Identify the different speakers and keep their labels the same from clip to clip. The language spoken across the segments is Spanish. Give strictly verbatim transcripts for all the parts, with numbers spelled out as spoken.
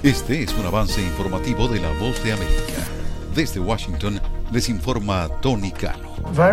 Speaker 1: Este es un avance informativo de La Voz de América. Desde Washington les informa Tony Cano.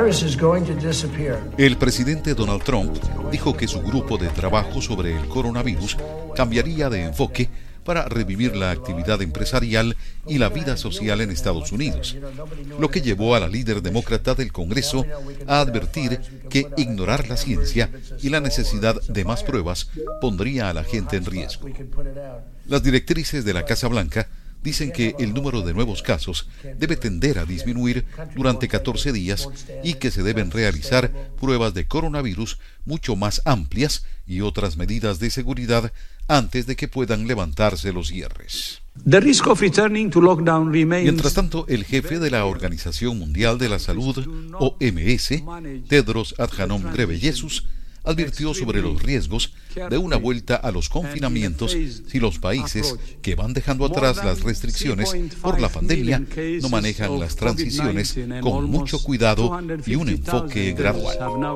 Speaker 1: El presidente Donald Trump dijo que su grupo de trabajo sobre el coronavirus cambiaría de enfoque para revivir la actividad empresarial y la vida social en Estados Unidos, lo que llevó a la líder demócrata del Congreso a advertir que ignorar la ciencia y la necesidad de más pruebas pondría a la gente en riesgo. Las directrices de la Casa Blanca dicen que el número de nuevos casos debe tender a disminuir durante catorce días y que se deben realizar pruebas de coronavirus mucho más amplias y otras medidas de seguridad antes de que puedan levantarse los cierres.
Speaker 2: The risk of returning to lockdown remains...
Speaker 1: Mientras tanto, el jefe de la Organización Mundial de la Salud, O M S, Tedros Adhanom Ghebreyesus, advirtió sobre los riesgos de una vuelta a los confinamientos si los países que van dejando atrás las restricciones por la pandemia no manejan las transiciones con mucho cuidado y un enfoque gradual.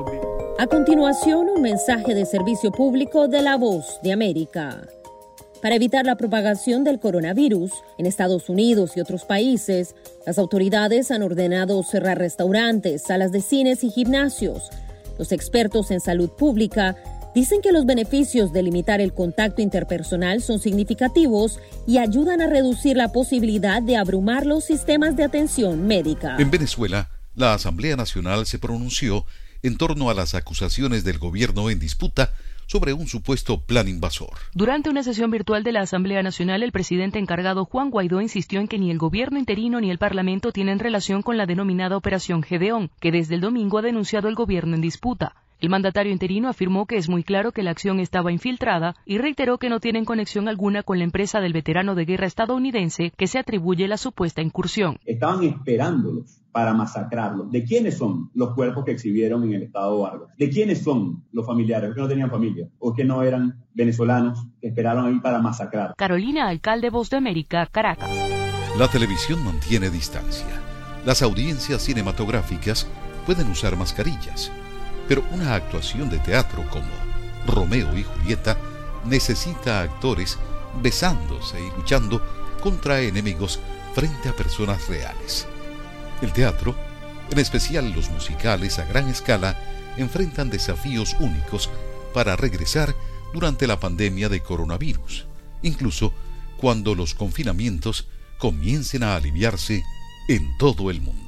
Speaker 3: A continuación, un mensaje de servicio público de La Voz de América. Para evitar la propagación del coronavirus en Estados Unidos y otros países, las autoridades han ordenado cerrar restaurantes, salas de cines y gimnasios. Los expertos en salud pública dicen que los beneficios de limitar el contacto interpersonal son significativos y ayudan a reducir la posibilidad de abrumar los sistemas de atención médica.
Speaker 1: En Venezuela, la Asamblea Nacional se pronunció en torno a las acusaciones del gobierno en disputa sobre un supuesto plan invasor.
Speaker 4: Durante una sesión virtual de la Asamblea Nacional, el presidente encargado Juan Guaidó insistió en que ni el gobierno interino ni el Parlamento tienen relación con la denominada Operación Gedeón, que desde el domingo ha denunciado el gobierno en disputa. El mandatario interino afirmó que es muy claro que la acción estaba infiltrada y reiteró que no tienen conexión alguna con la empresa del veterano de guerra estadounidense que se atribuye la supuesta incursión.
Speaker 5: Estaban esperándolos para masacrarlos. ¿De quiénes son los cuerpos que exhibieron en el estado Vargas? ¿De quiénes son los familiares que no tenían familia o que no eran venezolanos que esperaron ahí para masacrar?
Speaker 4: Carolina Alcalde, Voz de América, Caracas.
Speaker 1: La televisión mantiene distancia. Las audiencias cinematográficas pueden usar mascarillas, pero una actuación de teatro como Romeo y Julieta necesita actores besándose y luchando contra enemigos frente a personas reales. El teatro, en especial los musicales a gran escala, enfrentan desafíos únicos para regresar durante la pandemia de coronavirus, incluso cuando los confinamientos comiencen a aliviarse en todo el mundo.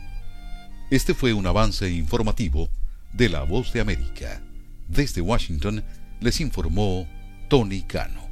Speaker 1: Este fue un avance informativo de La Voz de América. Desde Washington les informó Tony Cano.